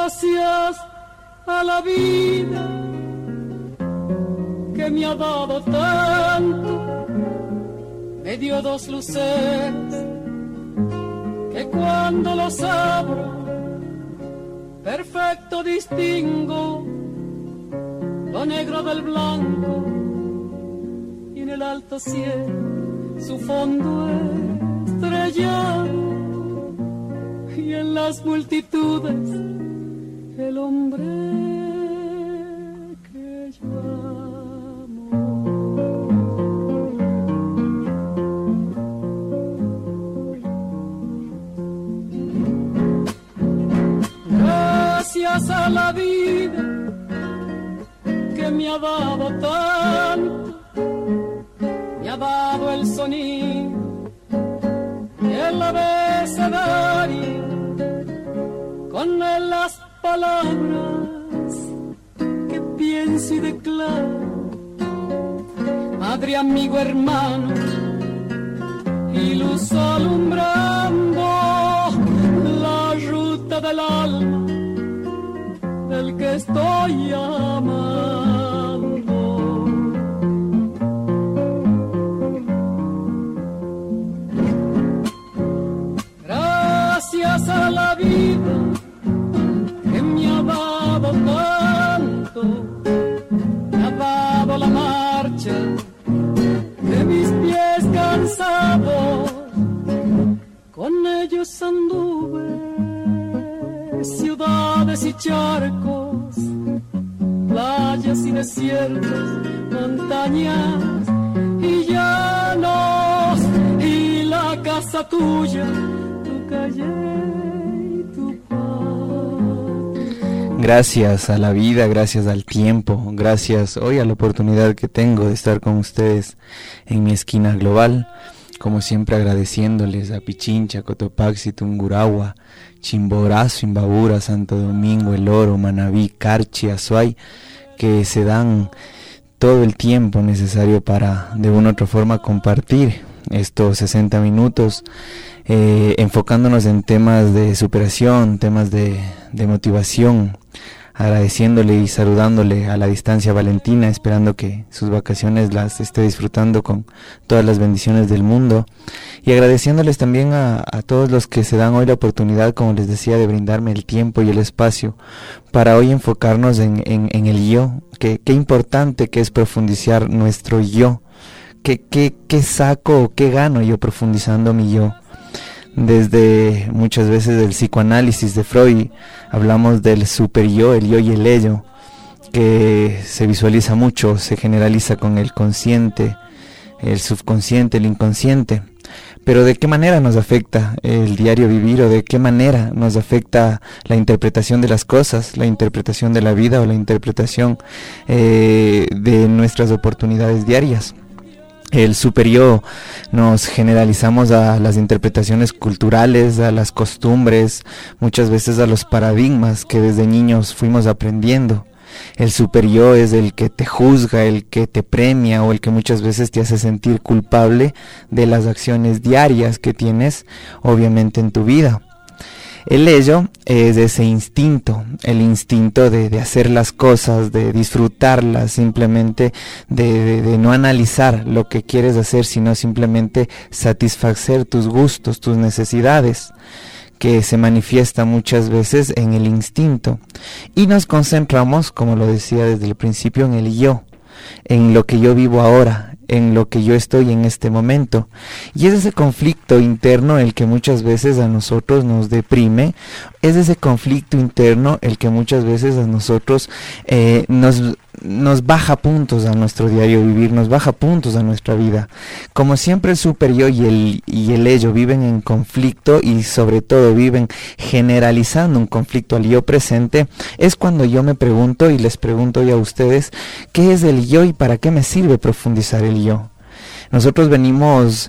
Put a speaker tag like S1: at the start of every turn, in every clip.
S1: Gracias a la vida que me ha dado tanto, me dio dos luceros que cuando los abro perfecto distingo lo negro del blanco, y en el alto cielo su fondo estrellado, y en las multitudes el hombre que yo amo. Gracias a la vida que me ha dado tanto, me ha dado el sonido y el abecedario, con él las palabras que pienso y declaro, madre, amigo, hermano, y luz alumbrando la ruta del alma del que estoy amando. Gracias a la vida que me ha dado tanto, me ha dado la marcha de mis pies cansados, con ellos anduve ciudades y charcos, playas y desiertos, montañas y llanos, y la casa tuya, tu calle y tu patio.
S2: Gracias a la vida, gracias al tiempo, gracias hoy a la oportunidad que tengo de estar con ustedes en mi esquina global. Como siempre, agradeciéndoles a Pichincha, Cotopaxi, Tungurahua, Chimborazo, Imbabura, Santo Domingo, El Oro, Manabí, Carchi, Azuay, que se dan todo el tiempo necesario para de una u otra forma compartir estos 60 minutos, enfocándonos en temas de superación, temas de motivación, agradeciéndole y saludándole a la distancia a Valentina, esperando que sus vacaciones las esté disfrutando con todas las bendiciones del mundo, y agradeciéndoles también a todos los que se dan hoy la oportunidad, como les decía, de brindarme el tiempo y el espacio para hoy enfocarnos en el yo. Qué importante que es profundizar nuestro yo. ¿Qué saco o qué gano yo profundizando mi yo? Desde muchas veces del psicoanálisis de Freud hablamos del super yo, el yo y el ello, que se visualiza mucho, se generaliza con el consciente, el subconsciente, el inconsciente. Pero ¿de qué manera nos afecta el diario vivir, o de qué manera nos afecta la interpretación de las cosas, la interpretación de la vida o la interpretación de nuestras oportunidades diarias? El super yo nos generalizamos a las interpretaciones culturales, a las costumbres, muchas veces a los paradigmas que desde niños fuimos aprendiendo. El super yo es el que te juzga, el que te premia, o el que muchas veces te hace sentir culpable de las acciones diarias que tienes, obviamente, en tu vida. El ello es ese instinto, el instinto de hacer las cosas, de disfrutarlas, simplemente de no analizar lo que quieres hacer, sino simplemente satisfacer tus gustos, tus necesidades, que se manifiesta muchas veces en el instinto. Y nos concentramos, como lo decía desde el principio, en el yo, en lo que yo vivo ahora, en lo que yo estoy en este momento. Y es ese conflicto interno el que muchas veces a nosotros nos deprime, es ese conflicto interno el que muchas veces a nosotros nos baja puntos a nuestro diario vivir, nos baja puntos a nuestra vida. Como siempre, el super yo y el ello viven en conflicto, y sobre todo viven generalizando un conflicto al yo presente. Es cuando yo me pregunto, y les pregunto ya a ustedes, ¿qué es el yo y para qué me sirve profundizar el yo? Nosotros venimos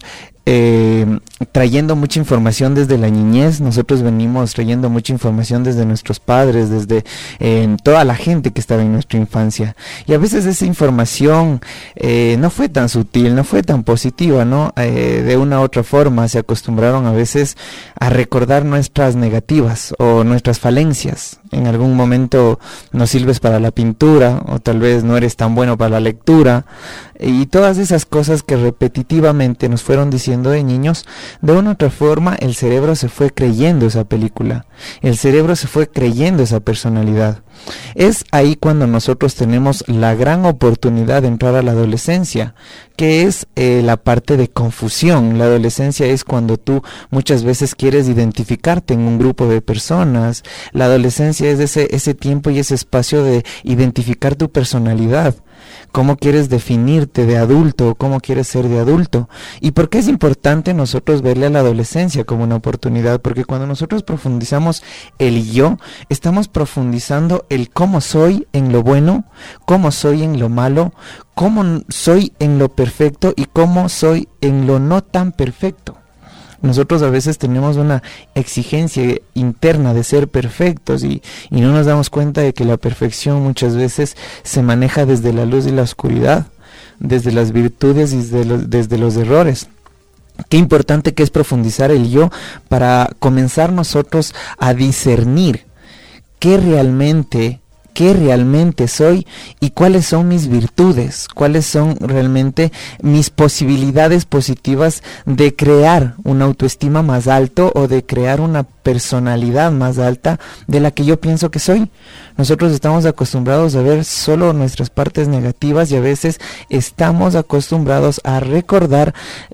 S2: trayendo mucha información desde la niñez, nosotros venimos trayendo mucha información desde nuestros padres, desde toda la gente que estaba en nuestra infancia, y a veces esa información no fue tan sutil, no fue tan positiva, ¿no? De una u otra forma se acostumbraron a veces a recordar nuestras negativas o nuestras falencias. En algún momento no sirves para la pintura, o tal vez no eres tan bueno para la lectura, y todas esas cosas que repetitivamente nos fueron diciendo de niños. De una u otra forma el cerebro se fue creyendo esa película, el cerebro se fue creyendo esa personalidad. Es ahí cuando nosotros tenemos la gran oportunidad de entrar a la adolescencia, que es la parte de confusión. La adolescencia es cuando tú muchas veces quieres identificarte en un grupo de personas. La adolescencia es ese tiempo y ese espacio de identificar tu personalidad. ¿Cómo quieres definirte de adulto? ¿Cómo quieres ser de adulto? ¿Y por qué es importante nosotros verle a la adolescencia como una oportunidad? Porque cuando nosotros profundizamos el yo, estamos profundizando el cómo soy en lo bueno, cómo soy en lo malo, cómo soy en lo perfecto y cómo soy en lo no tan perfecto. Nosotros a veces tenemos una exigencia interna de ser perfectos y no nos damos cuenta de que la perfección muchas veces se maneja desde la luz y la oscuridad, desde las virtudes y desde los errores. Qué importante que es profundizar el yo para comenzar nosotros a discernir qué realmente soy y cuáles son mis virtudes, cuáles son realmente mis posibilidades positivas de crear una autoestima más alto o de crear una personalidad más alta de la que yo pienso que soy. Nosotros estamos acostumbrados a ver solo nuestras partes negativas y a veces estamos acostumbrados a recordar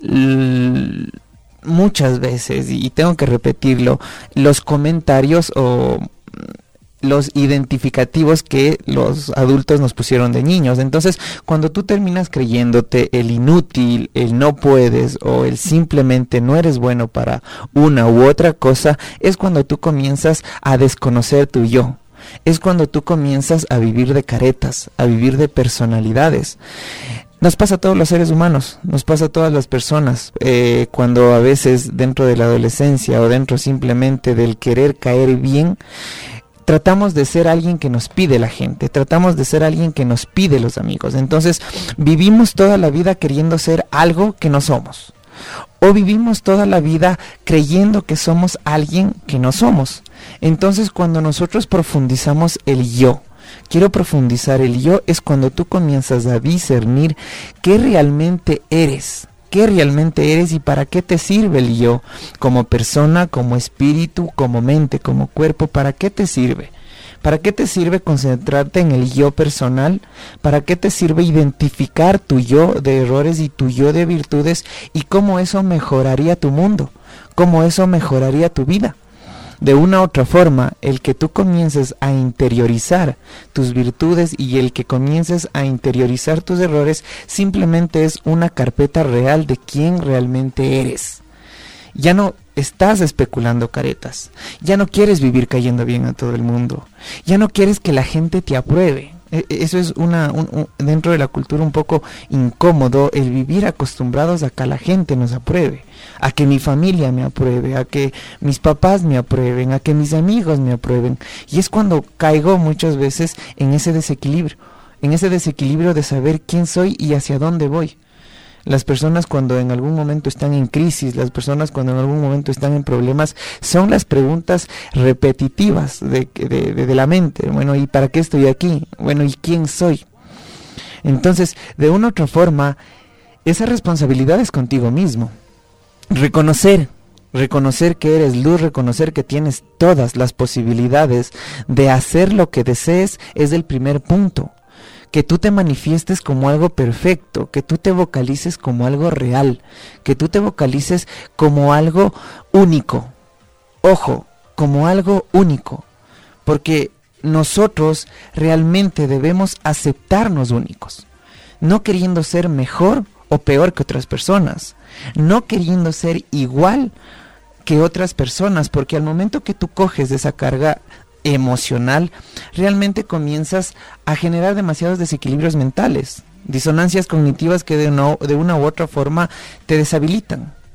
S2: muchas veces, y tengo que repetirlo, los comentarios o los identificativos que los adultos nos pusieron de niños. Entonces, cuando tú terminas creyéndote el inútil, el no puedes o el simplemente no eres bueno para una u otra cosa, es cuando tú comienzas a desconocer tu yo. Es cuando tú comienzas a vivir de caretas, a vivir de personalidades. Nos pasa a todos los seres humanos, nos pasa a todas las personas, cuando a veces dentro de la adolescencia o dentro simplemente del querer caer bien, tratamos de ser alguien que nos pide la gente, tratamos de ser alguien que nos pide los amigos. Entonces vivimos toda la vida queriendo ser algo que no somos, o vivimos toda la vida creyendo que somos alguien que no somos. Entonces cuando nosotros profundizamos el yo, quiero profundizar el yo, es cuando tú comienzas a discernir qué realmente eres y para qué te sirve el yo, como persona, como espíritu, como mente, como cuerpo. ¿Para qué te sirve? ¿Para qué te sirve concentrarte en el yo personal? ¿Para qué te sirve identificar tu yo de errores y tu yo de virtudes? ¿Y cómo eso mejoraría tu mundo? ¿Cómo eso mejoraría tu vida? De una u otra forma, el que tú comiences a interiorizar tus virtudes y el que comiences a interiorizar tus errores simplemente es una carpeta real de quién realmente eres. Ya no estás especulando caretas, ya no quieres vivir cayendo bien a todo el mundo, ya no quieres que la gente te apruebe. Eso es dentro de la cultura un poco incómodo, el vivir acostumbrados a que la gente nos apruebe, a que mi familia me apruebe, a que mis papás me aprueben, a que mis amigos me aprueben. Y es cuando caigo muchas veces en ese desequilibrio de saber quién soy y hacia dónde voy. Las personas cuando en algún momento están en crisis, las personas cuando en algún momento están en problemas, son las preguntas repetitivas de la mente. Bueno, ¿y para qué estoy aquí? Bueno, ¿y quién soy? Entonces, de una u otra forma, esa responsabilidad es contigo mismo. Reconocer que eres luz, reconocer que tienes todas las posibilidades de hacer lo que desees es el primer punto. Que tú te manifiestes como algo perfecto, que tú te vocalices como algo real, que tú te vocalices como algo único. Ojo, como algo único, porque nosotros realmente debemos aceptarnos únicos, no queriendo ser mejor o peor que otras personas, no queriendo ser igual que otras personas, porque al momento que tú coges de esa carga emocional, realmente comienzas a generar demasiados desequilibrios mentales, disonancias cognitivas que de una u otra forma te deshabilitan.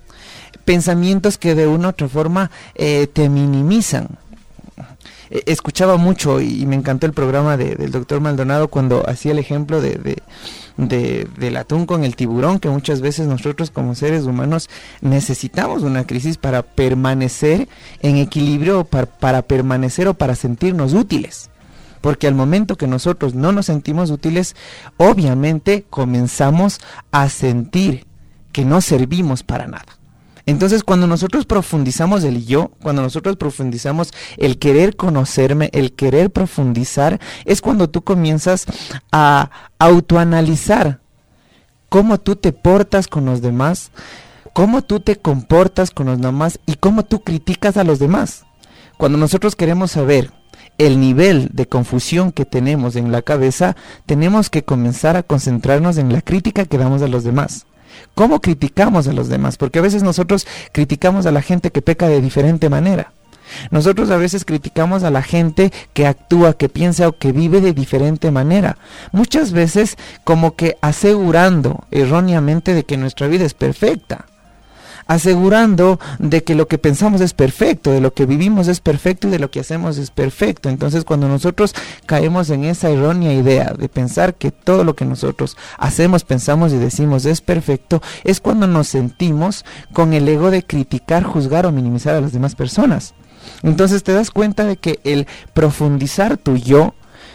S2: pensamientos que de una u otra forma te minimizan. Escuchaba mucho y me encantó el programa del doctor Maldonado cuando hacía el ejemplo del atún con el tiburón, que muchas veces nosotros como seres humanos necesitamos una crisis para permanecer en equilibrio, para permanecer o para sentirnos útiles. Porque al momento que nosotros no nos sentimos útiles, obviamente comenzamos a sentir que no servimos para nada. Entonces, cuando nosotros profundizamos el yo, cuando nosotros profundizamos el querer conocerme, el querer profundizar, es cuando tú comienzas a autoanalizar cómo tú te portas con los demás, cómo tú te comportas con los demás y cómo tú criticas a los demás. Cuando nosotros queremos saber el nivel de confusión que tenemos en la cabeza, tenemos que comenzar a concentrarnos en la crítica que damos a los demás. ¿Cómo criticamos a los demás? Porque a veces nosotros criticamos a la gente que peca de diferente manera. Nosotros a veces criticamos a la gente que actúa, que piensa o que vive de diferente manera. Muchas veces como que asegurando erróneamente de que nuestra vida es perfecta. Asegurando de que lo que pensamos es perfecto, de lo que vivimos es perfecto y de lo que hacemos es perfecto. Entonces, cuando nosotros caemos en esa errónea idea de pensar que todo lo que nosotros hacemos, pensamos y decimos es perfecto, es cuando nos sentimos con el ego de criticar, juzgar o minimizar a las demás personas. Entonces te das cuenta de que el profundizar tu yo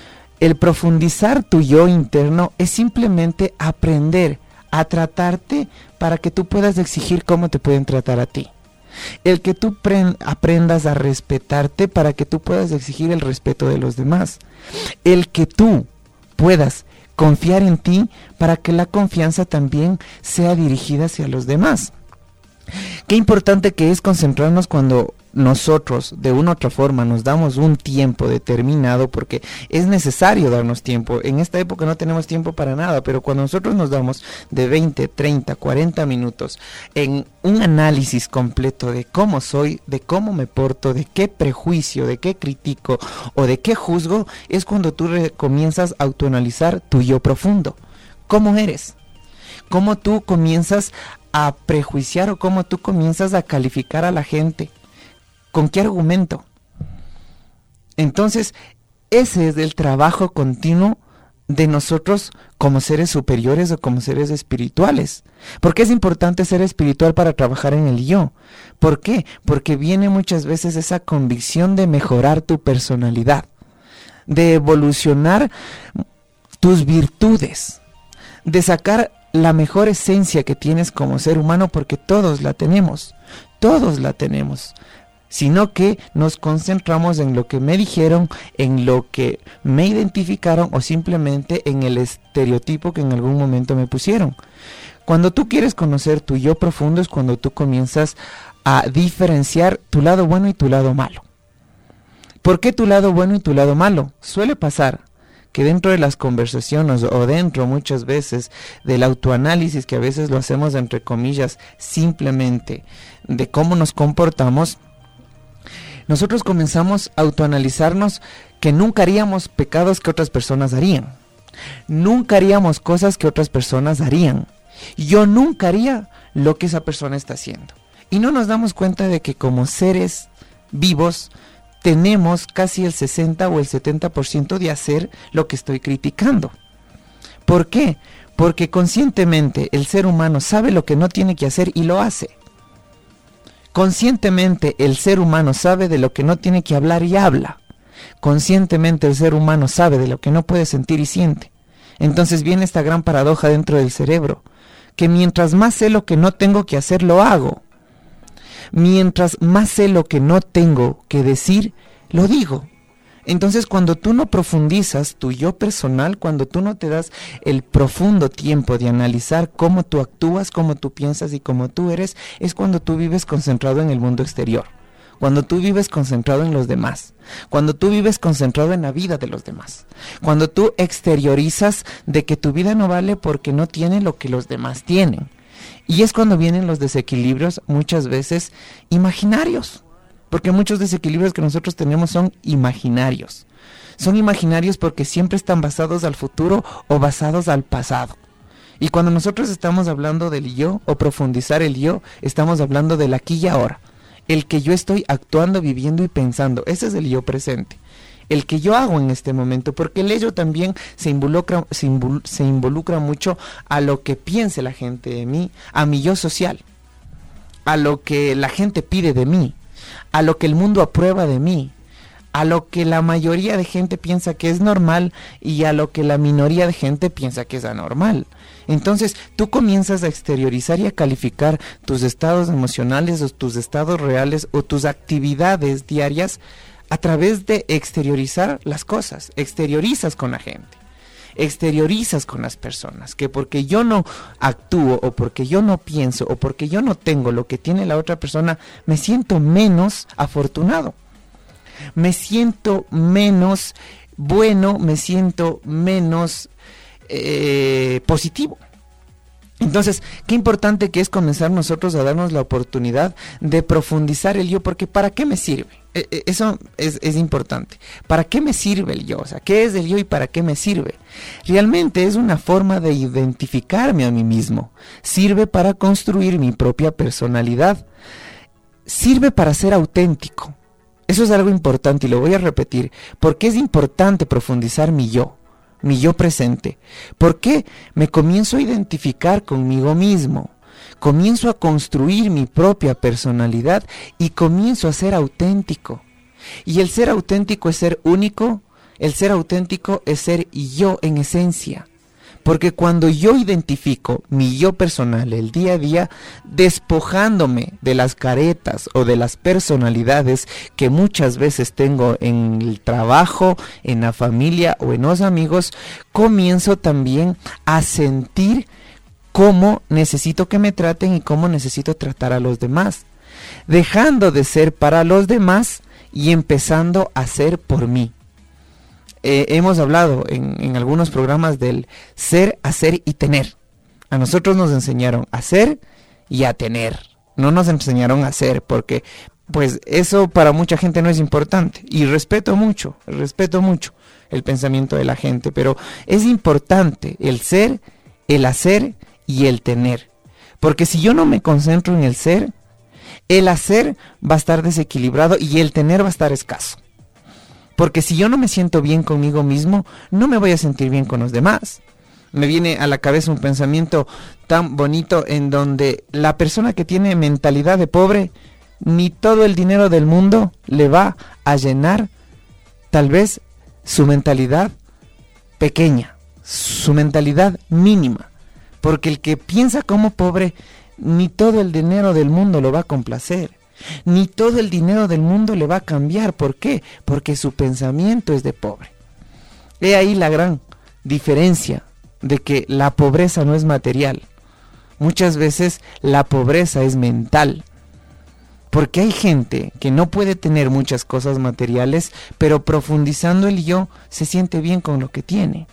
S2: interno es simplemente aprender a tratarte para que tú puedas exigir cómo te pueden tratar a ti. El que tú aprendas a respetarte para que tú puedas exigir el respeto de los demás. El que tú puedas confiar en ti para que la confianza también sea dirigida hacia los demás. Qué importante que es concentrarnos cuando nosotros de una u otra forma nos damos un tiempo determinado, porque es necesario darnos tiempo. En esta época no tenemos tiempo para nada, pero cuando nosotros nos damos de 20, 30, 40 minutos en un análisis completo de cómo soy, de cómo me porto, de qué prejuicio, de qué critico o de qué juzgo, es cuando tú comienzas a autoanalizar tu yo profundo. ¿Cómo eres? ¿Cómo tú comienzas a prejuiciar o cómo tú comienzas a calificar a la gente? ¿Con qué argumento? Entonces, ese es el trabajo continuo de nosotros como seres superiores o como seres espirituales. ¿Por qué es importante ser espiritual para trabajar en el yo? ¿Por qué? Porque viene muchas veces esa convicción de mejorar tu personalidad, de evolucionar tus virtudes, de sacar la mejor esencia que tienes como ser humano, porque todos la tenemos, sino que nos concentramos en lo que me dijeron, en lo que me identificaron o simplemente en el estereotipo que en algún momento me pusieron. Cuando tú quieres conocer tu yo profundo es cuando tú comienzas a diferenciar tu lado bueno y tu lado malo. ¿Por qué tu lado bueno y tu lado malo? Suele pasar que dentro de las conversaciones o dentro muchas veces del autoanálisis, que a veces lo hacemos entre comillas simplemente de cómo nos comportamos, nosotros comenzamos a autoanalizarnos que nunca haríamos pecados que otras personas harían. Nunca haríamos cosas que otras personas harían. Yo nunca haría lo que esa persona está haciendo. Y no nos damos cuenta de que como seres vivos tenemos casi el 60 o el 70% de hacer lo que estoy criticando. ¿Por qué? Porque conscientemente el ser humano sabe lo que no tiene que hacer y lo hace. Conscientemente el ser humano sabe de lo que no tiene que hablar y habla. Conscientemente el ser humano sabe de lo que no puede sentir y siente. Entonces viene esta gran paradoja dentro del cerebro, que mientras más sé lo que no tengo que hacer, lo hago. Mientras más sé lo que no tengo que decir, lo digo. Entonces cuando tú no profundizas tu yo personal, cuando tú no te das el profundo tiempo de analizar cómo tú actúas, cómo tú piensas y cómo tú eres, es cuando tú vives concentrado en el mundo exterior. Cuando tú vives concentrado en los demás, cuando tú vives concentrado en la vida de los demás, cuando tú exteriorizas de que tu vida no vale porque no tiene lo que los demás tienen. Y es cuando vienen los desequilibrios muchas veces imaginarios, porque muchos desequilibrios que nosotros tenemos son imaginarios. Son imaginarios porque siempre están basados al futuro o basados al pasado. Y cuando nosotros estamos hablando del yo o profundizar el yo, estamos hablando del aquí y ahora. El que yo estoy actuando, viviendo y pensando. Ese es el yo presente. El que yo hago en este momento, porque el ello también se involucra mucho a lo que piense la gente de mí, a mi yo social, a lo que la gente pide de mí, a lo que el mundo aprueba de mí, a lo que la mayoría de gente piensa que es normal y a lo que la minoría de gente piensa que es anormal. Entonces tú comienzas a exteriorizar y a calificar tus estados emocionales o tus estados reales o tus actividades diarias a través de exteriorizar las cosas. Exteriorizas con la gente, exteriorizas con las personas, que porque yo no actúo o porque yo no pienso o porque yo no tengo lo que tiene la otra persona, me siento menos afortunado, me siento menos bueno, me siento menos positivo. Entonces, qué importante que es comenzar nosotros a darnos la oportunidad de profundizar el yo, porque ¿para qué me sirve? Eso es importante. ¿Para qué me sirve el yo? O sea, ¿qué es el yo y para qué me sirve? Realmente es una forma de identificarme a mí mismo. Sirve para construir mi propia personalidad. Sirve para ser auténtico. Eso es algo importante y lo voy a repetir, porque es importante profundizar mi yo presente. ¿Por qué? Me comienzo a identificar conmigo mismo, comienzo a construir mi propia personalidad y comienzo a ser auténtico. Y el ser auténtico es ser único, el ser auténtico es ser yo en esencia. Porque cuando yo identifico mi yo personal el día a día, despojándome de las caretas o de las personalidades que muchas veces tengo en el trabajo, en la familia o en los amigos, comienzo también a sentir cómo necesito que me traten y cómo necesito tratar a los demás. Dejando de ser para los demás y empezando a ser por mí. Hemos hablado en algunos programas del ser, hacer y tener. A nosotros nos enseñaron a ser y a tener. No nos enseñaron a hacer, porque pues eso para mucha gente no es importante. Y respeto mucho el pensamiento de la gente, pero es importante el ser, el hacer y el tener. Porque si yo no me concentro en el hacer va a estar desequilibrado y el tener va a estar escaso. Porque si yo no me siento bien conmigo mismo, no me voy a sentir bien con los demás. Me viene a la cabeza un pensamiento tan bonito en donde la persona que tiene mentalidad de pobre, ni todo el dinero del mundo le va a llenar tal vez su mentalidad pequeña, su mentalidad mínima. Porque el que piensa como pobre, ni todo el dinero del mundo lo va a complacer. Ni todo el dinero del mundo le va a cambiar. ¿Por qué? Porque su pensamiento es de pobre. He ahí la gran diferencia de que la pobreza no es material. Muchas veces la pobreza es mental. Porque hay gente que no puede tener muchas cosas materiales, pero profundizando el yo se siente bien con lo que tiene.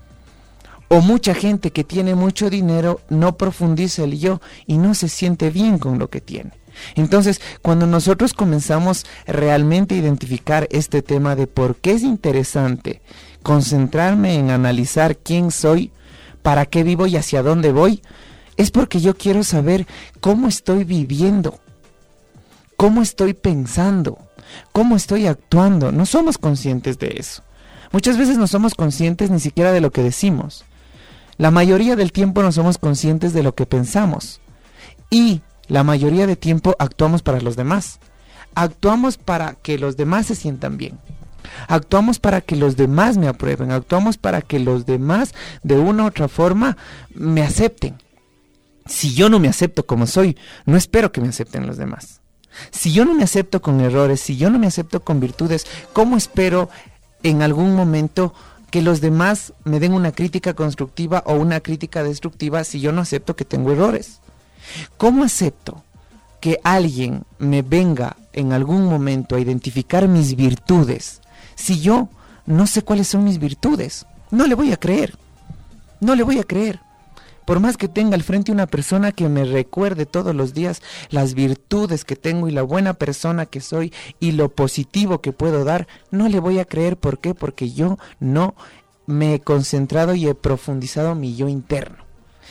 S2: O mucha gente que tiene mucho dinero no profundiza el yo y no se siente bien con lo que tiene. Entonces, cuando nosotros comenzamos realmente a identificar este tema de por qué es interesante concentrarme en analizar quién soy, para qué vivo y hacia dónde voy, es porque yo quiero saber cómo estoy viviendo, cómo estoy pensando, cómo estoy actuando. No somos conscientes de eso. Muchas veces no somos conscientes ni siquiera de lo que decimos. La mayoría del tiempo no somos conscientes de lo que pensamos. Y la mayoría de tiempo actuamos para los demás. Actuamos para que los demás se sientan bien. Actuamos para que los demás me aprueben. Actuamos para que los demás de una u otra forma me acepten. Si yo no me acepto como soy, no espero que me acepten los demás. Si yo no me acepto con errores, si yo no me acepto con virtudes, ¿cómo espero en algún momento que los demás me den una crítica constructiva o una crítica destructiva si yo no acepto que tengo errores? ¿Cómo acepto que alguien me venga en algún momento a identificar mis virtudes si yo no sé cuáles son mis virtudes? No le voy a creer. No le voy a creer. Por más que tenga al frente una persona que me recuerde todos los días las virtudes que tengo y la buena persona que soy y lo positivo que puedo dar, no le voy a creer. ¿Por qué? Porque yo no me he concentrado y he profundizado mi yo interno.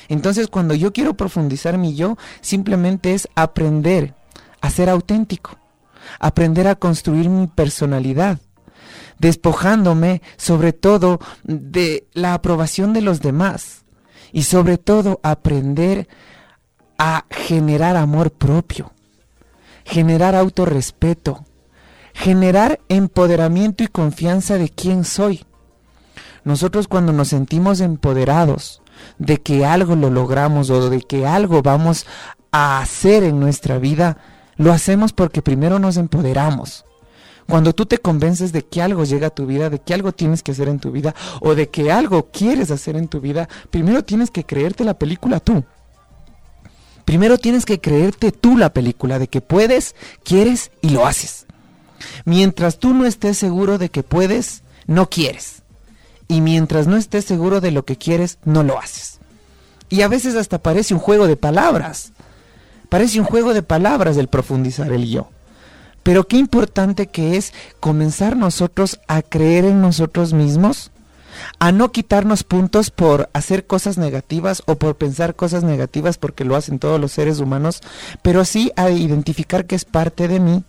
S2: Entonces, cuando yo quiero profundizar mi yo, simplemente es aprender a ser auténtico, aprender a construir mi personalidad, despojándome sobre todo de la aprobación de los demás y sobre todo aprender a generar amor propio, generar autorrespeto, generar empoderamiento y confianza de quién soy. Nosotros cuando nos sentimos empoderados de que algo lo logramos o de que algo vamos a hacer en nuestra vida, lo hacemos porque primero nos empoderamos. Cuando tú te convences de que algo llega a tu vida, de que algo tienes que hacer en tu vida o de que algo quieres hacer en tu vida, primero tienes que creerte la película tú. Primero tienes que creerte tú la película de que puedes, quieres y lo haces. Mientras tú no estés seguro de que puedes, no quieres. Y mientras no estés seguro de lo que quieres, no lo haces. Y a veces hasta parece un juego de palabras. Parece un juego de palabras el profundizar el yo. Pero qué importante que es comenzar nosotros a creer en nosotros mismos, a no quitarnos puntos por hacer cosas negativas o por pensar cosas negativas porque lo hacen todos los seres humanos, pero sí a identificar que es parte de mí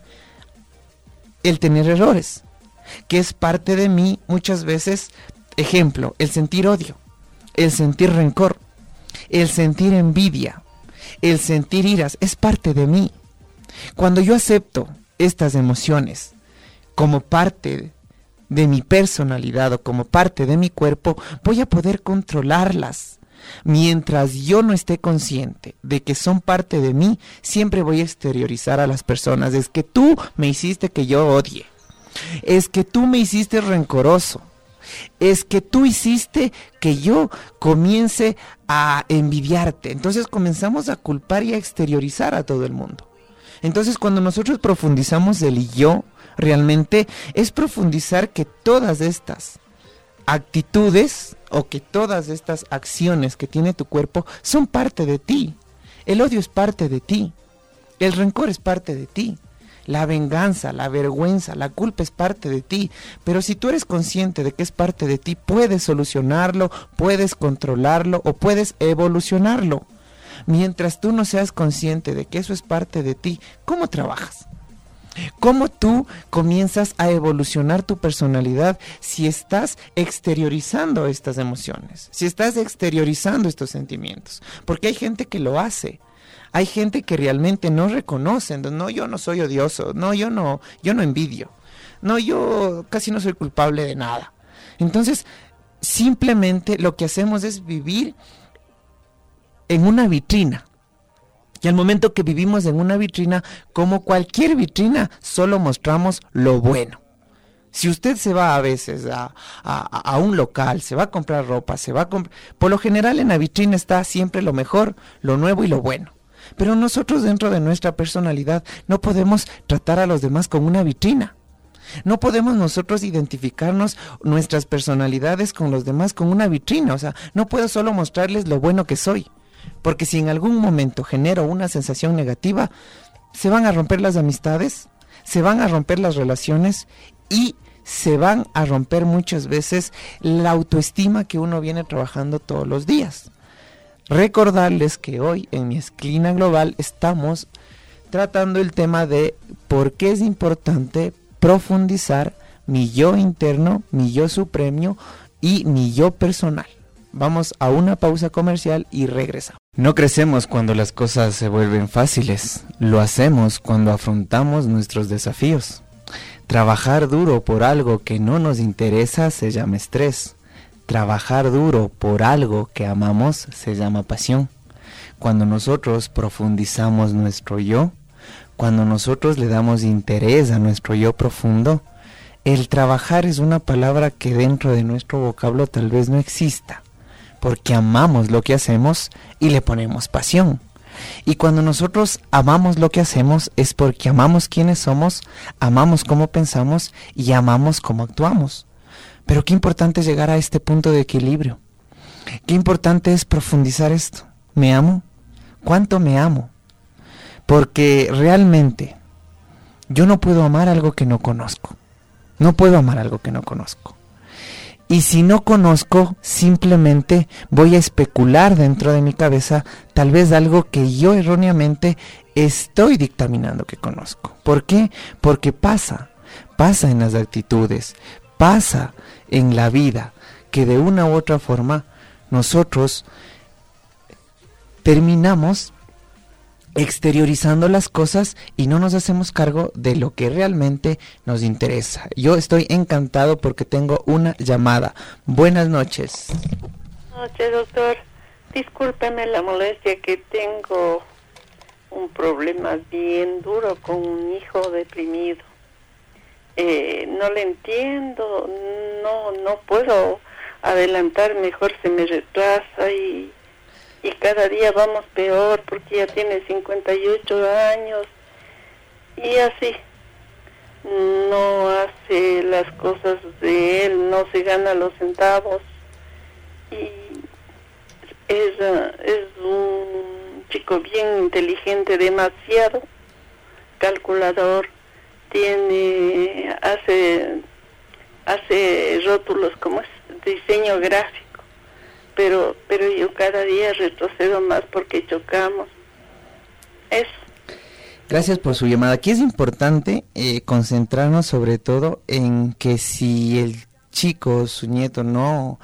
S2: el tener errores, que es parte de mí muchas veces, ejemplo, el sentir odio, el sentir rencor, el sentir envidia, el sentir iras, es parte de mí. Cuando yo acepto estas emociones como parte de mi personalidad o como parte de mi cuerpo, voy a poder controlarlas. Mientras yo no esté consciente de que son parte de mí, siempre voy a exteriorizar a las personas. Es que tú me hiciste que yo odie. Es que tú me hiciste rencoroso. Es que tú hiciste que yo comience a envidiarte. Entonces comenzamos a culpar y a exteriorizar a todo el mundo. Entonces cuando nosotros profundizamos el yo, realmente es profundizar que todas estas actitudes o que todas estas acciones que tiene tu cuerpo son parte de ti. El odio es parte de ti. El rencor es parte de ti. La venganza, la vergüenza, la culpa es parte de ti. Pero si tú eres consciente de que es parte de ti, puedes solucionarlo, puedes controlarlo o puedes evolucionarlo. Mientras tú no seas consciente de que eso es parte de ti, ¿cómo trabajas? ¿Cómo tú comienzas a evolucionar tu personalidad si estás exteriorizando estas emociones? Si estás exteriorizando estos sentimientos. Porque hay gente que lo hace. Hay gente que realmente no reconoce. No, yo no soy odioso. No, yo no envidio. No, yo casi no soy culpable de nada. Entonces, simplemente lo que hacemos es vivir en una vitrina. Y al momento que vivimos en una vitrina, como cualquier vitrina, solo mostramos lo bueno. Si usted se va a veces a un local, se va a comprar ropa, por lo general en la vitrina está siempre lo mejor, lo nuevo y lo bueno. Pero nosotros dentro de nuestra personalidad no podemos tratar a los demás con una vitrina. No podemos nosotros identificarnos nuestras personalidades con los demás con una vitrina. O sea, no puedo solo mostrarles lo bueno que soy. Porque si en algún momento genero una sensación negativa, se van a romper las amistades, se van a romper las relaciones y se van a romper muchas veces la autoestima que uno viene trabajando todos los días. Recordarles que hoy en mi esquina global estamos tratando el tema de por qué es importante profundizar mi yo interno, mi yo supremo y mi yo personal. Vamos a una pausa comercial y regresamos. No crecemos cuando las cosas se vuelven fáciles, lo hacemos cuando afrontamos nuestros desafíos. Trabajar duro por algo que no nos interesa se llama estrés. Trabajar duro por algo que amamos se llama pasión. Cuando nosotros profundizamos nuestro yo, cuando nosotros le damos interés a nuestro yo profundo, el trabajar es una palabra que dentro de nuestro vocablo tal vez no exista. Porque amamos lo que hacemos y le ponemos pasión. Y cuando nosotros amamos lo que hacemos es porque amamos quiénes somos, amamos cómo pensamos y amamos cómo actuamos. Pero qué importante es llegar a este punto de equilibrio. Qué importante es profundizar esto. ¿Me amo? ¿Cuánto me amo? Porque realmente yo no puedo amar algo que no conozco. No puedo amar algo que no conozco. Y si no conozco, simplemente voy a especular dentro de mi cabeza tal vez algo que yo erróneamente estoy dictaminando que conozco. ¿Por qué? Porque pasa en las actitudes, pasa en la vida, que de una u otra forma nosotros terminamos exteriorizando las cosas y no nos hacemos cargo de lo que realmente nos interesa. Yo estoy encantado porque tengo una llamada. Buenas noches.
S3: Buenas noches, doctor. Discúlpeme la molestia, que tengo un problema bien duro con un hijo deprimido. No le entiendo, no puedo adelantar, mejor se me retrasa y cada día vamos peor porque ya tiene 58 años y así no hace las cosas de él, no se gana los centavos y es un chico bien inteligente, demasiado calculador, hace rótulos como es diseño gráfico. Pero yo cada día retrocedo más porque chocamos. Eso.
S2: Gracias por su llamada. Aquí es importante concentrarnos sobre todo en que si el chico, su nieto, no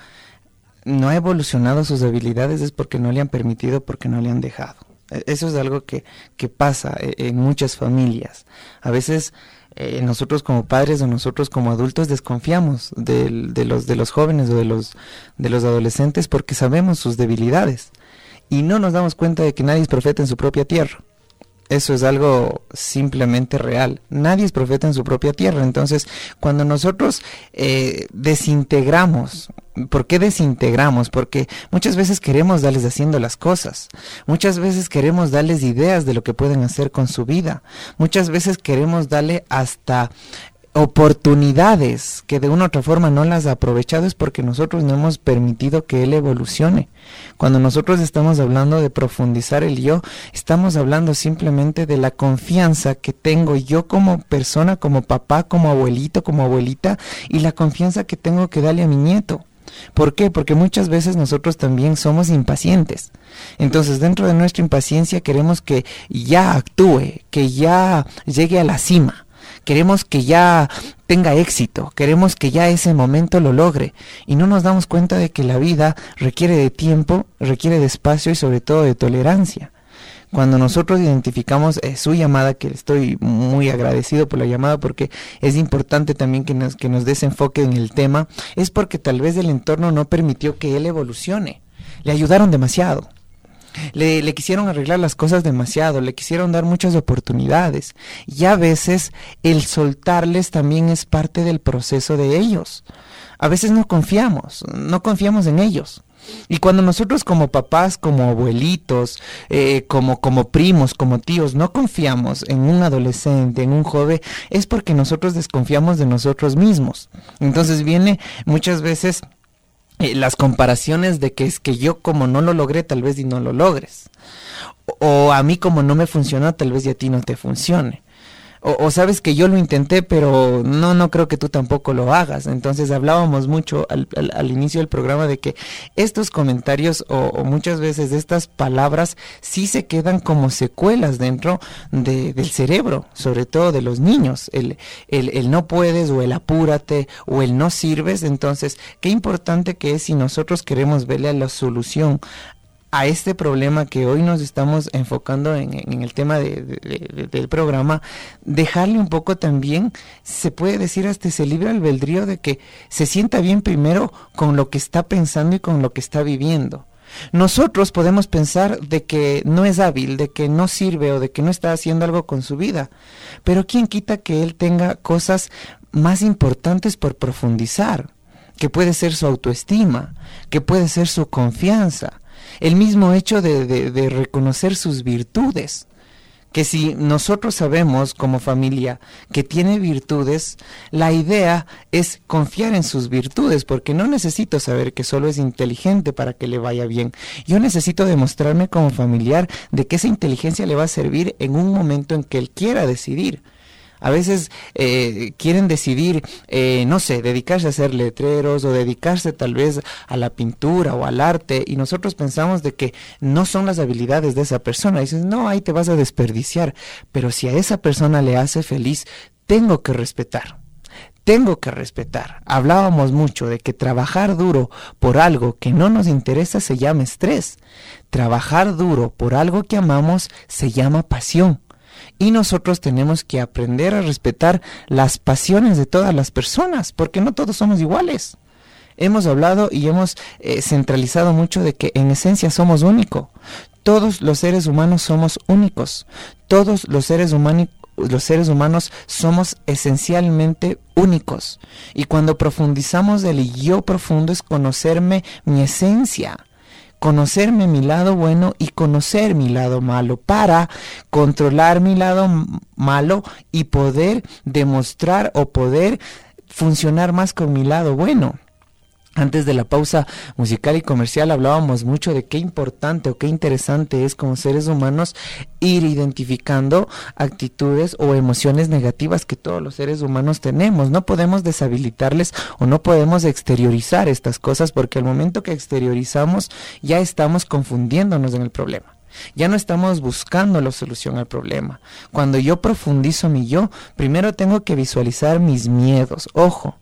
S2: ha evolucionado sus habilidades es porque no le han permitido, porque no le han dejado. Eso es algo que pasa en muchas familias. A veces nosotros como padres o nosotros como adultos desconfiamos de los jóvenes o de los adolescentes porque sabemos sus debilidades y no nos damos cuenta de que nadie es profeta en su propia tierra. Eso es algo simplemente real. Nadie es profeta en su propia tierra. Entonces, cuando nosotros desintegramos, ¿por qué desintegramos? Porque muchas veces queremos darles haciendo las cosas. Muchas veces queremos darles ideas de lo que pueden hacer con su vida. Muchas veces queremos darle hasta oportunidades que de una u otra forma no las ha aprovechado, es porque nosotros no hemos permitido que él evolucione. Cuando nosotros estamos hablando de profundizar el yo, estamos hablando simplemente de la confianza que tengo yo como persona, como papá, como abuelito, como abuelita, y la confianza que tengo que darle a mi nieto. ¿Por qué? Porque muchas veces nosotros también somos impacientes. Entonces, dentro de nuestra impaciencia queremos que ya actúe, que ya llegue a la cima. Queremos que ya tenga éxito, queremos que ya ese momento lo logre y no nos damos cuenta de que la vida requiere de tiempo, requiere de espacio y sobre todo de tolerancia. Cuando nosotros identificamos su llamada, que estoy muy agradecido por la llamada porque es importante también que nos des enfoque en el tema, es porque tal vez el entorno no permitió que él evolucione, le ayudaron demasiado. Le quisieron arreglar las cosas demasiado, le quisieron dar muchas oportunidades y a veces el soltarles también es parte del proceso de ellos. A veces no confiamos en ellos. Y cuando nosotros como papás, como abuelitos, como primos, como tíos, no confiamos en un adolescente, en un joven, es porque nosotros desconfiamos de nosotros mismos. Entonces viene muchas veces las comparaciones de que es que yo como no lo logré, tal vez y no lo logres. O a mí como no me funcionó, tal vez y a ti no te funcione. O sabes que yo lo intenté, pero no creo que tú tampoco lo hagas. Entonces hablábamos mucho al inicio del programa de que estos comentarios o muchas veces estas palabras sí se quedan como secuelas dentro del cerebro, sobre todo de los niños. El no puedes o el apúrate o el no sirves. Entonces, qué importante que es si nosotros queremos verle a la solución a este problema que hoy nos estamos enfocando en el tema del programa, dejarle un poco también, se puede decir hasta ese libre albedrío de que se sienta bien primero con lo que está pensando y con lo que está viviendo. Nosotros podemos pensar de que no es hábil, de que no sirve o de que no está haciendo algo con su vida, pero ¿quién quita que él tenga cosas más importantes por profundizar? Que puede ser su autoestima, que puede ser su confianza, el mismo hecho de reconocer sus virtudes, que si nosotros sabemos como familia que tiene virtudes, la idea es confiar en sus virtudes, porque no necesito saber que solo es inteligente para que le vaya bien. Yo necesito demostrarme como familiar de que esa inteligencia le va a servir en un momento en que él quiera decidir. A veces quieren decidir, no sé, dedicarse a hacer letreros o dedicarse tal vez a la pintura o al arte, y nosotros pensamos de que no son las habilidades de esa persona. Y dices, no, ahí te vas a desperdiciar. Pero si a esa persona le hace feliz, tengo que respetar. Tengo que respetar. Hablábamos mucho de que trabajar duro por algo que no nos interesa se llama estrés. Trabajar duro por algo que amamos se llama pasión. Y nosotros tenemos que aprender a respetar las pasiones de todas las personas, porque no todos somos iguales. Hemos hablado y hemos centralizado mucho de que en esencia somos únicos. Todos los seres humanos somos únicos. Todos los seres humanos somos esencialmente únicos. Y cuando profundizamos del yo profundo es conocerme mi esencia, conocerme mi lado bueno y conocer mi lado malo para controlar mi lado malo y poder demostrar o poder funcionar más con mi lado bueno. Antes de la pausa musical y comercial hablábamos mucho de qué importante o qué interesante es como seres humanos ir identificando actitudes o emociones negativas que todos los seres humanos tenemos. No podemos deshabilitarles o no podemos exteriorizar estas cosas, porque al momento que exteriorizamos ya estamos confundiéndonos en el problema. Ya no estamos buscando la solución al problema. Cuando yo profundizo mi yo, primero tengo que visualizar mis miedos. Ojo.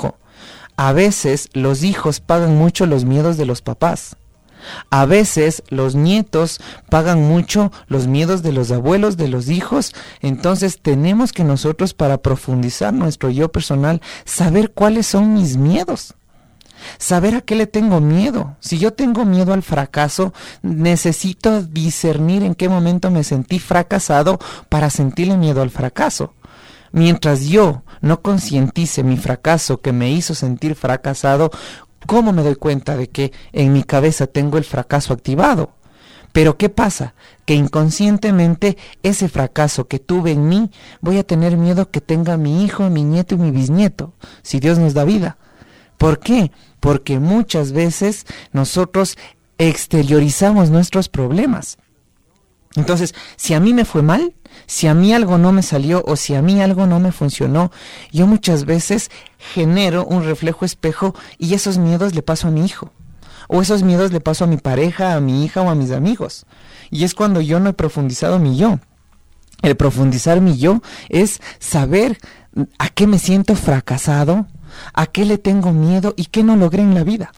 S2: A veces los hijos pagan mucho los miedos de los papás. A veces los nietos pagan mucho los miedos de los abuelos, de los hijos. Entonces tenemos que nosotros, para profundizar nuestro yo personal, saber cuáles son mis miedos. Saber a qué le tengo miedo. Si yo tengo miedo al fracaso, necesito discernir en qué momento me sentí fracasado para sentirle miedo al fracaso. Mientras yo no concientice mi fracaso que me hizo sentir fracasado, ¿cómo me doy cuenta de que en mi cabeza tengo el fracaso activado? Pero ¿qué pasa? Que inconscientemente ese fracaso que tuve en mí, voy a tener miedo que tenga mi hijo, mi nieto y mi bisnieto, si Dios nos da vida. ¿Por qué? Porque muchas veces nosotros exteriorizamos nuestros problemas. Entonces, si a mí me fue mal, si a mí algo no me salió o si a mí algo no me funcionó, yo muchas veces genero un reflejo espejo y esos miedos le paso a mi hijo. O esos miedos le paso a mi pareja, a mi hija o a mis amigos. Y es cuando yo no he profundizado mi yo. El profundizar mi yo es saber a qué me siento fracasado, a qué le tengo miedo y qué no logré en la vida.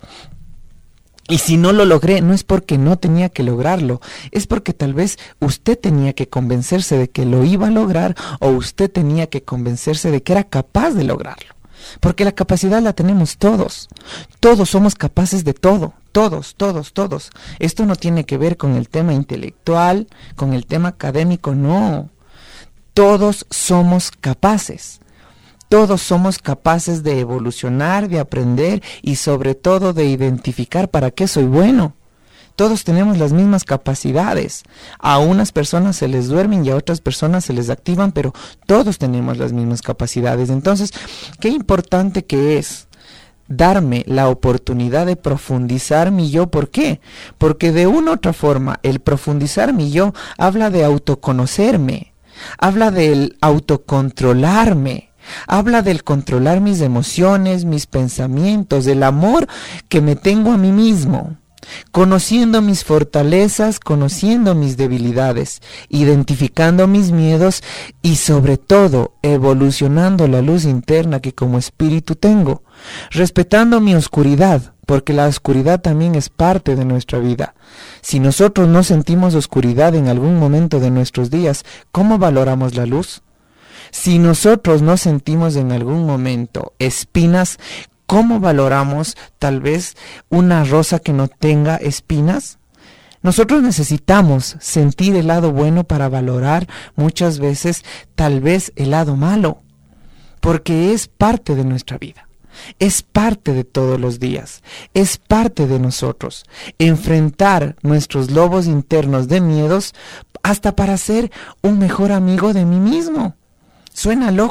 S2: Y si no lo logré, no es porque no tenía que lograrlo, es porque tal vez usted tenía que convencerse de que lo iba a lograr, o usted tenía que convencerse de que era capaz de lograrlo. Porque la capacidad la tenemos todos. Todos somos capaces de todo. Todos. Esto no tiene que ver con el tema intelectual, con el tema académico, no. Todos somos capaces. Todos somos capaces de evolucionar, de aprender y sobre todo de identificar para qué soy bueno. Todos tenemos las mismas capacidades. A unas personas se les duermen y a otras personas se les activan, pero todos tenemos las mismas capacidades. Entonces, qué importante que es darme la oportunidad de profundizar mi yo. ¿Por qué? Porque de una u otra forma, el profundizar mi yo habla de autoconocerme, habla del autocontrolarme. Habla del controlar mis emociones, mis pensamientos, del amor que me tengo a mí mismo, conociendo mis fortalezas, conociendo mis debilidades, identificando mis miedos y sobre todo evolucionando la luz interna que como espíritu tengo, respetando mi oscuridad, porque la oscuridad también es parte de nuestra vida. Si nosotros no sentimos oscuridad en algún momento de nuestros días, ¿cómo valoramos la luz? Si nosotros no sentimos en algún momento espinas, ¿cómo valoramos tal vez una rosa que no tenga espinas? Nosotros necesitamos sentir el lado bueno para valorar muchas veces tal vez el lado malo, porque es parte de nuestra vida. Es parte de todos los días, es parte de nosotros, enfrentar nuestros lobos internos de miedos hasta para ser un mejor amigo de mí mismo. Suena loco,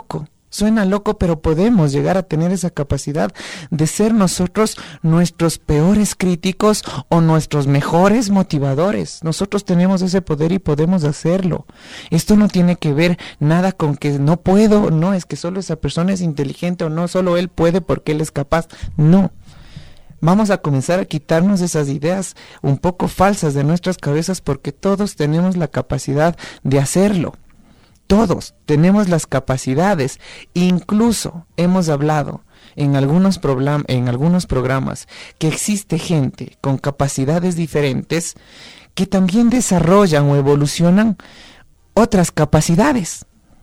S2: Suena loco, pero podemos llegar a tener esa capacidad de ser nosotros nuestros peores críticos o nuestros mejores motivadores. Nosotros tenemos ese poder y podemos hacerlo. Esto no tiene que ver nada con que no puedo, no, es que solo esa persona es inteligente o no, solo él puede porque él es capaz. No. Vamos a comenzar a quitarnos esas ideas un poco falsas de nuestras cabezas porque todos tenemos la capacidad de hacerlo. Todos tenemos las capacidades, incluso hemos hablado en algunos programas que existe gente con capacidades diferentes que también desarrollan o evolucionan otras capacidades.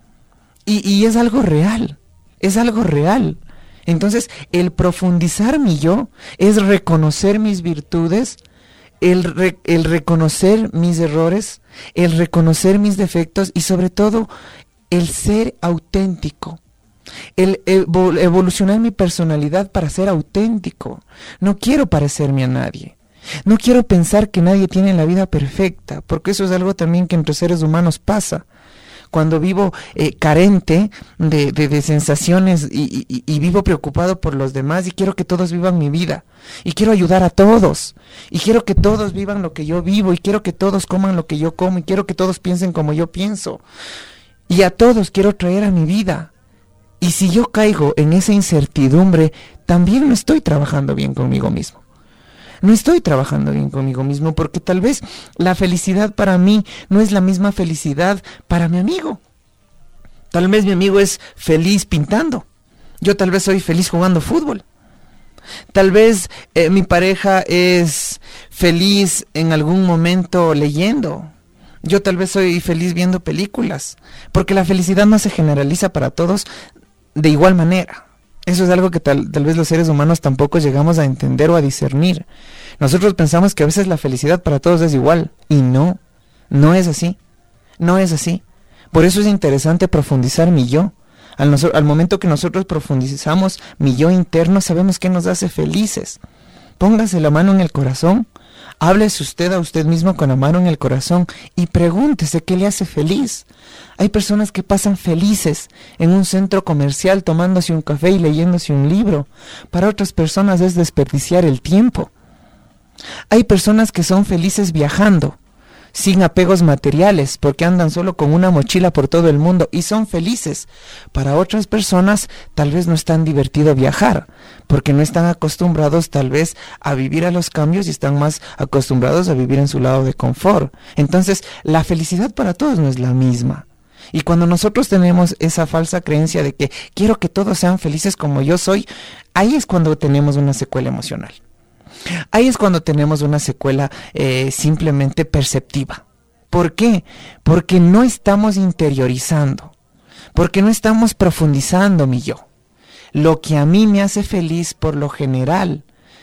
S2: Y es algo real, es algo real. Entonces, el profundizar mi yo es reconocer mis virtudes, el reconocer mis errores, el reconocer mis defectos y sobre todo el ser auténtico, el evolucionar mi personalidad para ser auténtico. No quiero parecerme a nadie, no quiero pensar que nadie tiene la vida perfecta, porque eso es algo también que entre seres humanos pasa. Cuando vivo carente de sensaciones y vivo preocupado por los demás y quiero que todos vivan mi vida y quiero ayudar a todos y quiero que todos vivan lo que yo vivo y quiero que todos coman lo que yo como y quiero que todos piensen como yo pienso y a todos quiero traer a mi vida. Y si yo caigo en esa incertidumbre, también no estoy trabajando bien conmigo mismo. No estoy trabajando bien conmigo mismo porque tal vez la felicidad para mí no es la misma felicidad para mi amigo. Tal vez mi amigo es feliz pintando. Yo tal vez soy feliz jugando fútbol. Tal vez mi pareja es feliz en algún momento leyendo. Yo tal vez soy feliz viendo películas. Porque la felicidad no se generaliza para todos de igual manera. Eso es algo que tal vez los seres humanos tampoco llegamos a entender o a discernir. Nosotros pensamos que a veces la felicidad para todos es igual. Y no es así. No es así. Por eso es interesante profundizar mi yo. Al momento que nosotros profundizamos mi yo interno, sabemos qué nos hace felices. Póngase la mano en el corazón. Háblese usted a usted mismo con la mano en el corazón y pregúntese qué le hace feliz. Hay personas que pasan felices en un centro comercial tomándose un café y leyéndose un libro. Para otras personas es desperdiciar el tiempo. Hay personas que son felices viajando, sin apegos materiales, porque andan solo con una mochila por todo el mundo y son felices. Para otras personas tal vez no es tan divertido viajar, porque no están acostumbrados tal vez a vivir a los cambios y están más acostumbrados a vivir en su lado de confort. Entonces, la felicidad para todos no es la misma. Y cuando nosotros tenemos esa falsa creencia de que quiero que todos sean felices como yo soy, ahí es cuando tenemos una secuela emocional. Ahí es cuando tenemos una secuela simplemente perceptiva. ¿Por qué? Porque no estamos interiorizando, porque no estamos profundizando mi yo. Lo que a mí me hace feliz por lo general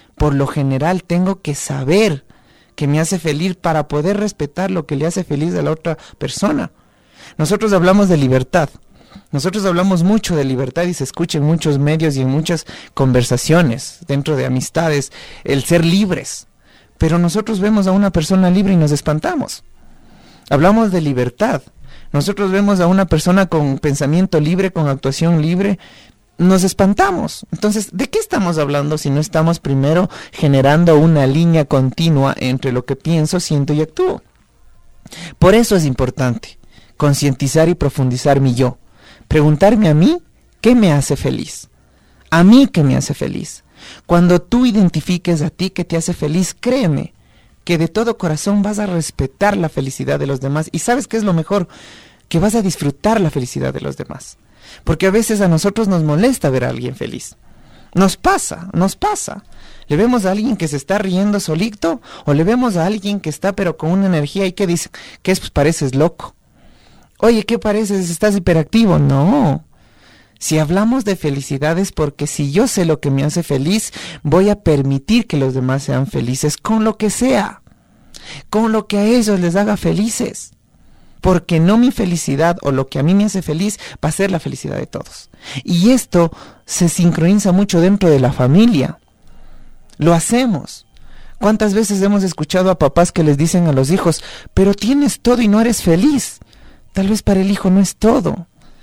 S2: tengo que saber que me hace feliz para poder respetar lo que le hace feliz a la otra persona. Nosotros hablamos de libertad. Nosotros hablamos mucho de libertad y se escucha en muchos medios y en muchas conversaciones, dentro de amistades, el ser libres. Pero nosotros vemos a una persona libre y nos espantamos. Hablamos de libertad. Nosotros vemos a una persona con pensamiento libre, con actuación libre, nos espantamos. Entonces, ¿de qué estamos hablando si no estamos primero generando una línea continua entre lo que pienso, siento y actúo? Por eso es importante concientizar y profundizar mi yo. Preguntarme a mí, ¿qué me hace feliz? ¿A mí qué me hace feliz? Cuando tú identifiques a ti qué te hace feliz, créeme que de todo corazón vas a respetar la felicidad de los demás. Y ¿sabes qué es lo mejor? Que vas a disfrutar la felicidad de los demás. Porque a veces a nosotros nos molesta ver a alguien feliz. Nos pasa. Le vemos a alguien que se está riendo solito, o le vemos a alguien que está pero con una energía y que dice, ¿qué es? Pues pareces loco. Oye, ¿qué pareces? ¿Estás hiperactivo? No. Si hablamos de felicidad es porque si yo sé lo que me hace feliz, voy a permitir que los demás sean felices con lo que sea, con lo que a ellos les haga felices. Porque no mi felicidad o lo que a mí me hace feliz va a ser la felicidad de todos. Y esto se sincroniza mucho dentro de la familia. Lo hacemos. ¿Cuántas veces hemos escuchado a papás que les dicen a los hijos, pero tienes todo y no eres feliz? Tal vez para el hijo no es todo.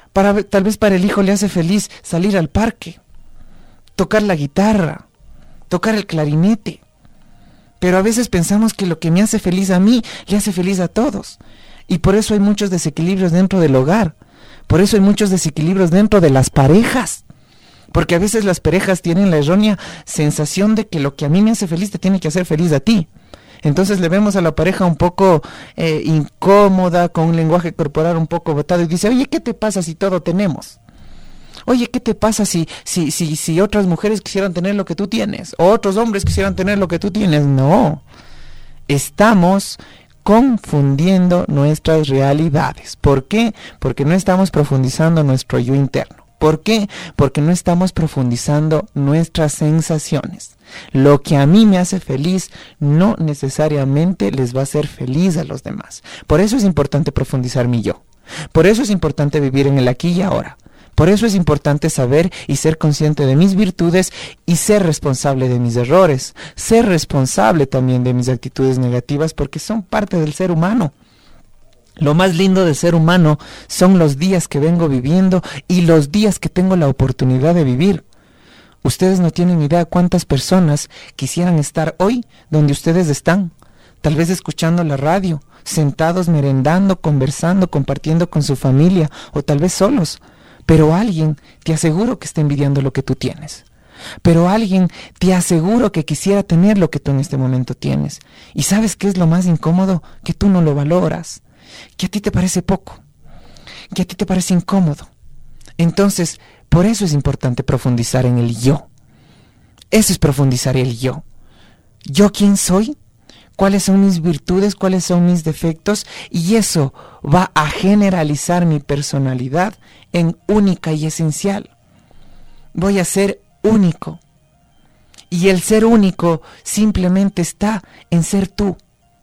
S2: Tal vez para el hijo le hace feliz salir al parque, tocar la guitarra, tocar el clarinete. Pero a veces pensamos que lo que me hace feliz a mí, le hace feliz a todos. Y por eso hay muchos desequilibrios dentro del hogar. Por eso hay muchos desequilibrios dentro de las parejas. Porque a veces las parejas tienen la errónea sensación de que lo que a mí me hace feliz te tiene que hacer feliz a ti. Entonces le vemos a la pareja un poco incómoda, con un lenguaje corporal un poco botado y dice, oye, ¿qué te pasa si todo tenemos? Oye, ¿qué te pasa si otras mujeres quisieran tener lo que tú tienes? O otros hombres quisieran tener lo que tú tienes. No, estamos confundiendo nuestras realidades. ¿Por qué? Porque no estamos profundizando nuestro yo interno. ¿Por qué? Porque no estamos profundizando nuestras sensaciones. Lo que a mí me hace feliz no necesariamente les va a hacer feliz a los demás. Por eso es importante profundizar mi yo. Por eso es importante vivir en el aquí y ahora. Por eso es importante saber y ser consciente de mis virtudes y ser responsable de mis errores. Ser responsable también de mis actitudes negativas porque son parte del ser humano. Lo más lindo del ser humano son los días que vengo viviendo y los días que tengo la oportunidad de vivir. Ustedes no tienen idea cuántas personas quisieran estar hoy donde ustedes están. Tal vez escuchando la radio, sentados merendando, conversando, compartiendo con su familia o tal vez solos. Pero alguien te aseguro que está envidiando lo que tú tienes. Pero alguien te aseguro que quisiera tener lo que tú en este momento tienes. ¿Y sabes qué es lo más incómodo? Que tú no lo valoras. Que a ti te parece poco. Que a ti te parece incómodo. Entonces, por eso es importante profundizar en el yo. Eso es profundizar el yo. ¿Yo quién soy? ¿Cuáles son mis virtudes? ¿Cuáles son mis defectos? Y eso va a generalizar mi personalidad en única y esencial. Voy a ser único. Y el ser único simplemente está en ser tú.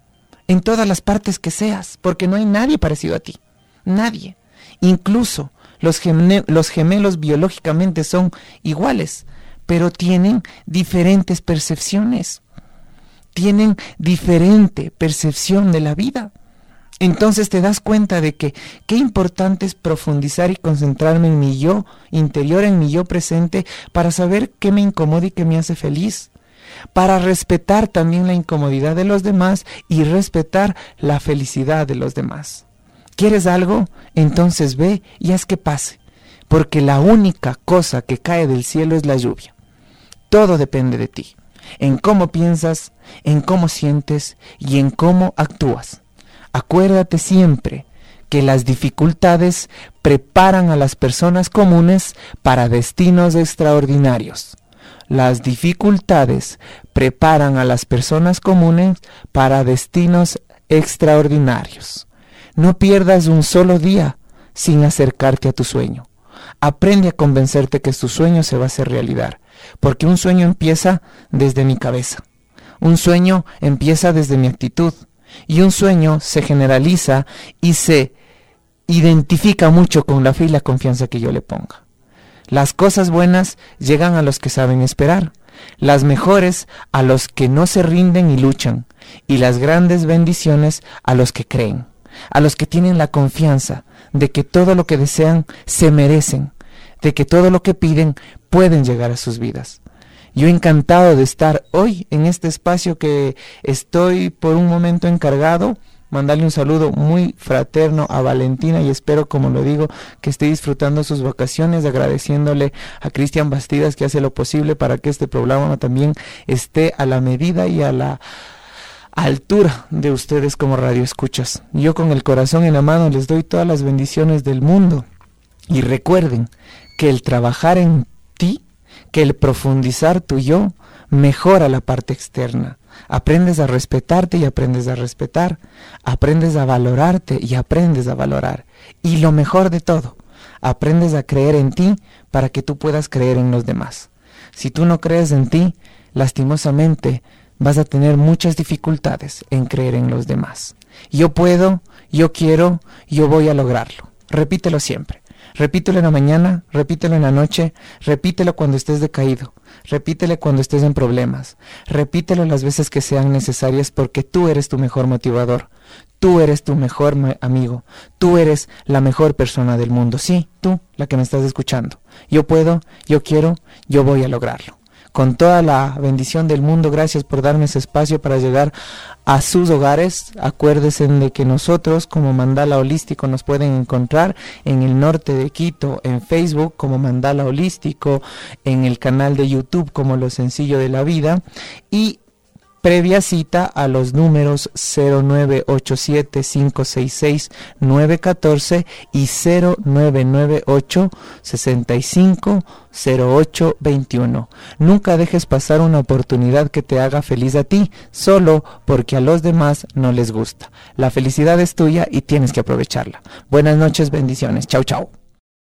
S2: En todas las partes que seas. Porque no hay nadie parecido a ti. Nadie. Incluso los gemelos biológicamente son iguales. Pero tienen diferentes percepciones. Tienen diferente percepción de la vida. Entonces te das cuenta de que qué importante es profundizar y concentrarme en mi yo interior, en mi yo presente, para saber qué me incomoda y qué me hace feliz. Para respetar también la incomodidad de los demás y respetar la felicidad de los demás. ¿Quieres algo? Entonces ve y haz que pase. Porque la única cosa que cae del cielo es la lluvia. Todo depende de ti. En cómo piensas, en cómo sientes y en cómo actúas. Acuérdate siempre que las dificultades preparan a las personas comunes para destinos extraordinarios. Las dificultades preparan a las personas comunes para destinos extraordinarios. No pierdas un solo día sin acercarte a tu sueño. Aprende a convencerte que tu sueño se va a hacer realidad. Porque un sueño empieza desde mi cabeza. Un sueño empieza desde mi actitud. Y un sueño se generaliza y se identifica mucho con la fe y la confianza que yo le ponga. Las cosas buenas llegan a los que saben esperar. Las mejores a los que no se rinden y luchan. Y las grandes bendiciones a los que creen. A los que tienen la confianza de que todo lo que desean se merecen. De que todo lo que piden pueden llegar a sus vidas. Yo encantado de estar hoy en este espacio que estoy por un momento encargado. Mandarle un saludo muy fraterno a Valentina y espero, como lo digo, que esté disfrutando sus vacaciones, agradeciéndole a Cristian Bastidas que hace lo posible para que este programa también esté a la medida y a la altura de ustedes como radioescuchas. Yo con el corazón en la mano les doy todas las bendiciones del mundo y recuerden que el trabajar en ti, que el profundizar tu yo, mejora la parte externa. Aprendes a respetarte y aprendes a respetar. Aprendes a valorarte y aprendes a valorar. Y lo mejor de todo, aprendes a creer en ti para que tú puedas creer en los demás. Si tú no crees en ti, lastimosamente vas a tener muchas dificultades en creer en los demás. Yo puedo, yo quiero, yo voy a lograrlo. Repítelo siempre. Repítelo en la mañana, repítelo en la noche, repítelo cuando estés decaído, repítelo cuando estés en problemas, repítelo las veces que sean necesarias, porque tú eres tu mejor motivador, tú eres tu mejor amigo, tú eres la mejor persona del mundo. Sí, tú, la que me estás escuchando. Yo puedo, yo quiero, yo voy a lograrlo. Con toda la bendición del mundo, gracias por darme ese espacio para llegar a sus hogares. Acuérdense de que nosotros como Mandala Holístico nos pueden encontrar en el norte de Quito, en Facebook como Mandala Holístico, en el canal de YouTube como Lo Sencillo de la Vida, y previa cita a los números 0987-566-914 y 0998-650821. Nunca dejes pasar una oportunidad que te haga feliz a ti, solo porque a los demás no les gusta. La felicidad es tuya y tienes que aprovecharla. Buenas noches, bendiciones. Chau, chau.